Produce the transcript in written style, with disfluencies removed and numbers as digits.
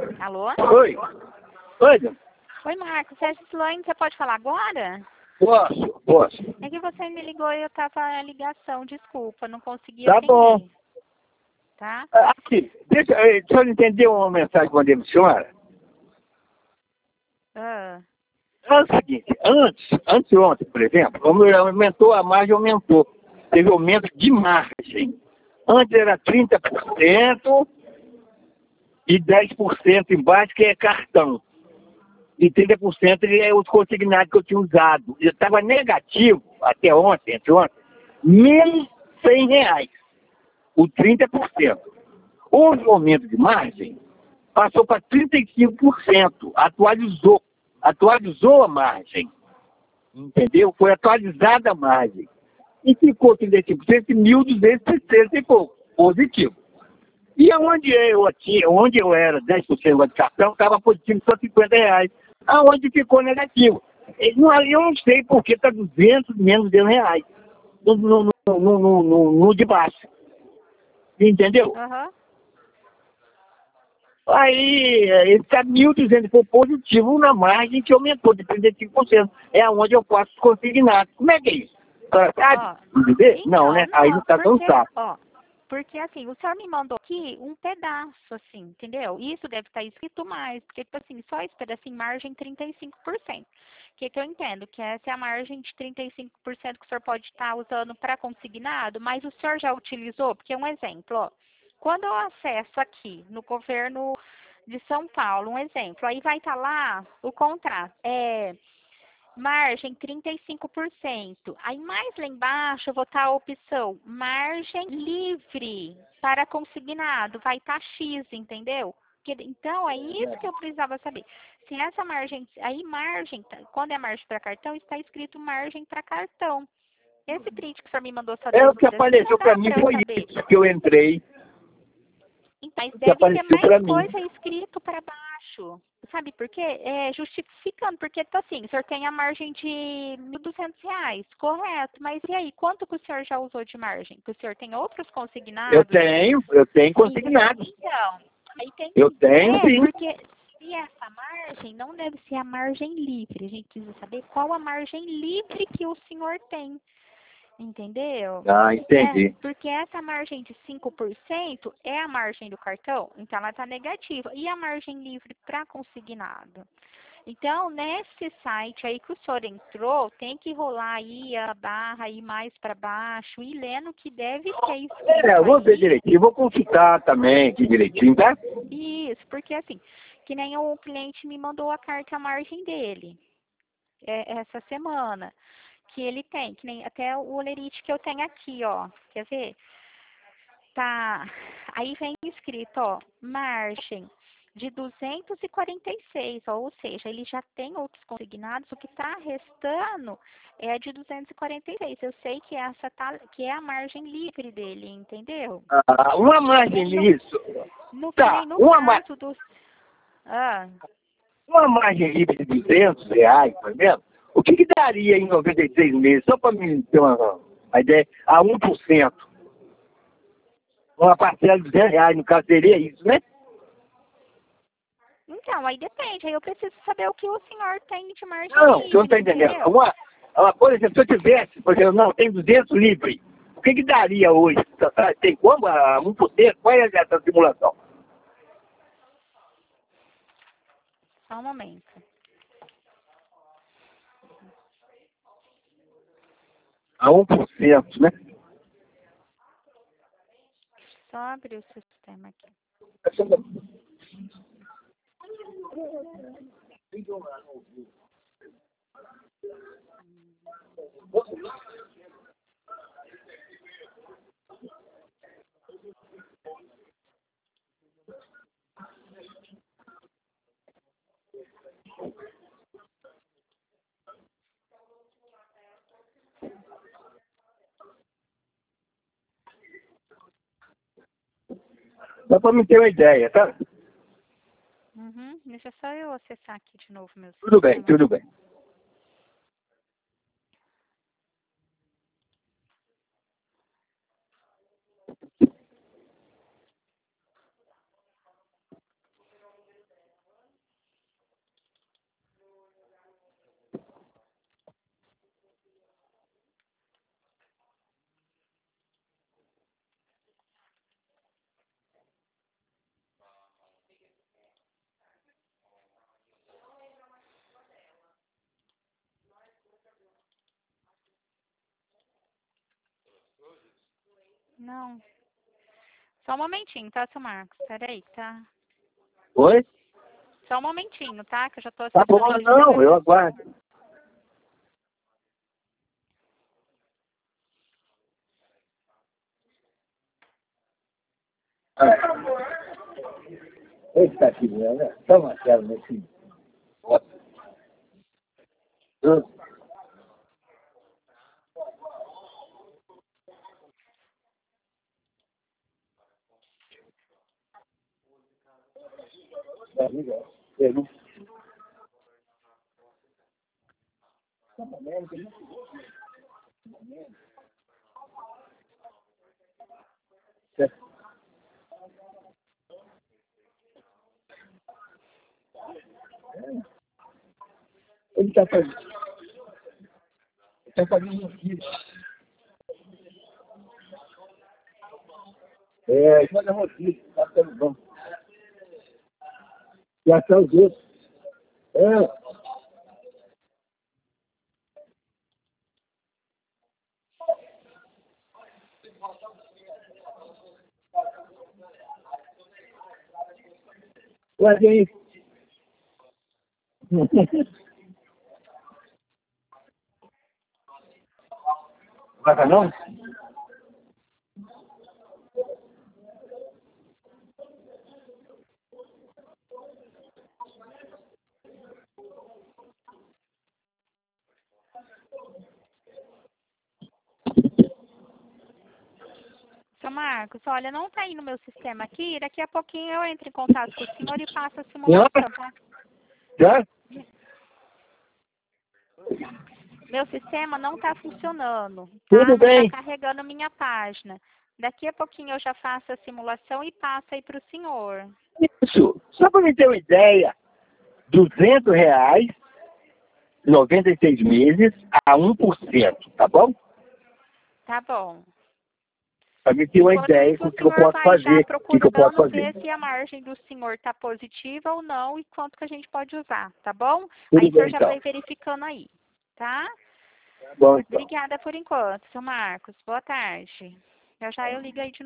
Alô? Oi. Oi, Dona. Oi, Marcos. Sérgio Silane, você pode falar agora? Posso. É que você me ligou e eu tava na ligação, desculpa, não consegui Tá atender. bom. Tá? Aqui, deixa eu entender uma mensagem que eu mandei para a senhora. Ah, É o seguinte, antes de ontem, por exemplo, como aumentou, a margem aumentou. Teve aumento de margem. Antes era 30% e 10% embaixo, que é cartão. E 30% é os consignados que eu tinha usado. Eu estava negativo até ontem, anteontem, menos R$ 100, o 30%. Houve um aumento de margem, passou para 35%, atualizou a margem, entendeu? Foi atualizada a margem. E ficou 35%, 1.260 e pouco, positivo. E onde eu era 10% de cartão, estava positivo só R$ 50. Aonde ficou negativo. Eu não sei porque está 200 menos R$ 200 no de baixo. Entendeu? aham. Aí ele está 1.200 por positivo na margem que aumentou de 35%. É onde eu faço os consignados. Como é que é isso? Sabe? Entender? Não, né? Aí não está tão fácil. Porque assim, o senhor me mandou aqui um pedaço, assim, entendeu? Isso deve estar escrito mais, porque, tipo assim, só esse pedacinho, margem 35%. O que eu entendo? Que essa é a margem de 35% que o senhor pode estar usando para consignado, mas o senhor já utilizou? Porque um exemplo, ó, quando eu acesso aqui no governo de São Paulo, um exemplo, aí vai estar lá o contrato, margem 35%. Aí mais lá embaixo eu vou estar a opção margem livre para consignado. Vai estar X, entendeu? Então, é isso que eu precisava saber. Se essa margem, aí margem, quando é margem para cartão, está escrito margem para cartão. Esse print que o senhor me mandou sua É o que dúvida, assim, apareceu não para dá mim, para eu foi saber. isso que eu entrei. Mas O que deve ter apareceu para mais mim. coisa escrito para baixo. Sabe por quê? Justificando, porque tá assim, o senhor tem a margem de R$ 1.200, correto. Mas e aí, quanto que o senhor já usou de margem? Que o senhor tem outros consignados? Eu tenho consignados. Então, aí tem Eu tenho sim. porque se essa margem não deve ser a margem livre. A gente precisa saber qual a margem livre que o senhor tem. Entendeu? Entendi. Porque essa margem de 5% é a margem do cartão, então ela está negativa. E a margem livre para consignado? Então, nesse site aí que o senhor entrou, tem que rolar aí a barra aí mais para baixo e lendo que deve ter escrito Eu vou ver aí. direitinho, vou consultar também aqui direitinho, tá? Isso, porque assim, que nem o cliente me mandou a carta margem dele essa semana. Que ele tem, que nem até o olerite que eu tenho aqui, ó. Quer ver? Tá. Aí vem escrito, ó, margem de 246, ó, ou seja, ele já tem outros consignados, o que está restando é de 246. Eu sei que essa que é a margem livre dele, entendeu? Uma margem disso. Tá, No uma caso dos. Ah, margem livre de R$ 200, por exemplo, o que daria em 96 meses? Só para me ter uma ideia, a 1%. Uma parcela de R$ 200, no caso, seria isso, né? então, aí depende. Aí eu preciso saber o que o senhor tem de margem Não, o senhor não está livre, entendendo. entendeu? Por exemplo, se eu tivesse, por exemplo, não, tem 200 livre, o que daria hoje? Tem como? A 1%? Qual é essa simulação? Só um momento. A 1%, né? Só abrir o sistema aqui. Dá para me ter uma ideia, tá? Uhum. Deixa só eu acessar aqui de novo meu Tudo bem, sistema. tudo bem. Não. Só um momentinho, tá, seu Marcos? Peraí, tá? Oi? Só um momentinho, tá? Que eu já tô Tá bom, acessando. não, eu aguardo. Esse tá aqui, né? Toma aquela nesse. Ele tá fazendo aqui. É, faz a rotina, tá ficando bom. E até os outros. É. Ué, aí. Vai não? Seu Marcos, olha, não tá aí no meu sistema aqui. Daqui a pouquinho eu entro em contato com o senhor e faço a Já? simulação, tá? Já? Meu sistema não tá funcionando, tá? Tudo Não tá bem. carregando minha página. Daqui a pouquinho eu já faço a simulação e passo aí pro senhor. Isso. Só para me ter uma ideia, R$ 200, 96 meses a 1%, tá bom? Tá bom. Para me ter uma Enquanto ideia isso, do o que eu senhor posso vai já fazer. O que eu posso procurando fazer. ver se a margem do senhor está positiva ou não e quanto que a gente pode usar, tá bom? Aí Tudo o senhor bem, já então. vai verificando aí, tá? Tá bom, então. Obrigada por enquanto, seu Marcos. Boa tarde. Já já eu ligo aí de